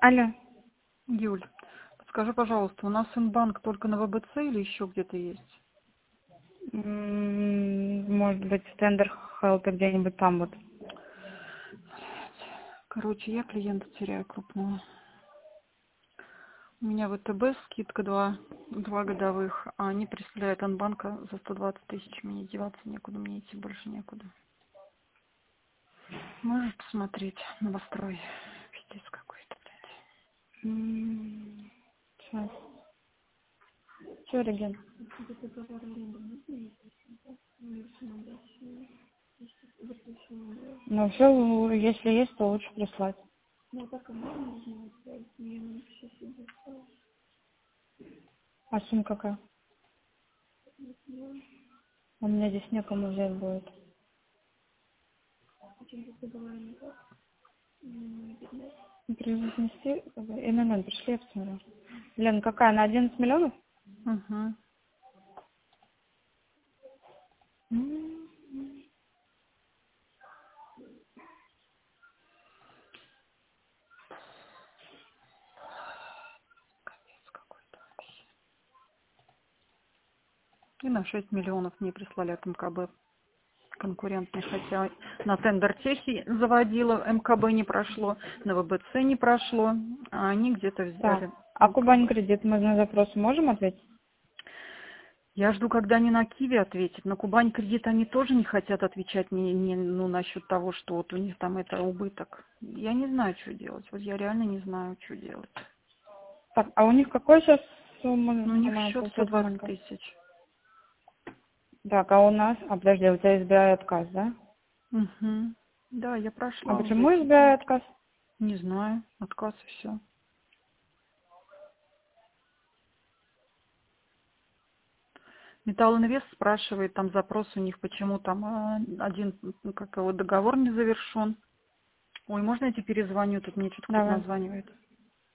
Алло. Юль, подскажи, пожалуйста, у нас Инбанк только на ВБЦ или еще где-то есть? Может быть, в Тендер Хелпе где-нибудь там вот. Короче, я клиента теряю крупного. У меня ВТБ скидка 2 годовых, а они присылают Инбанка за 120 тысяч. Мне деваться некуда, мне идти больше некуда. Можешь посмотреть новострой? Пиздец какой-то, блядь. Сейчас. Что, реген? Ну, все, если есть, то лучше прислать. А сумма какая? У меня здесь некому взять будет. Принести? ИНН пришли, я посмотрю. Лен, какая? На 11 миллионов? Угу. Капец какой-то вообще. И на 6 миллионов мне прислали от МКБ конкурентный, хотя на тендер техи заводила, МКБ не прошло, на ВБЦ не прошло, а они где-то Так. взяли А Кубань МКБ. кредит, мы на запрос можем ответить? Я жду, когда они на Киви ответят. На Кубань кредит они тоже не хотят отвечать ну, насчет того, что вот у них там это убыток. Я не знаю, что делать. Вот я реально не знаю, что делать. Так, а у них какой сейчас сумма? Ну, у них Она счет получается 120 маленькая. тысяч. Так, а у нас... А, подожди, у тебя SBI отказ, да? Угу. Да, я А прошла уже почему эти. SBI отказ? Не знаю, отказ и все. Металлинвест спрашивает, там запрос у них, почему там один, как его, договор не завершен. Ой, можно я тебе перезвоню? Тут мне что-то кто-то Давай. названивает.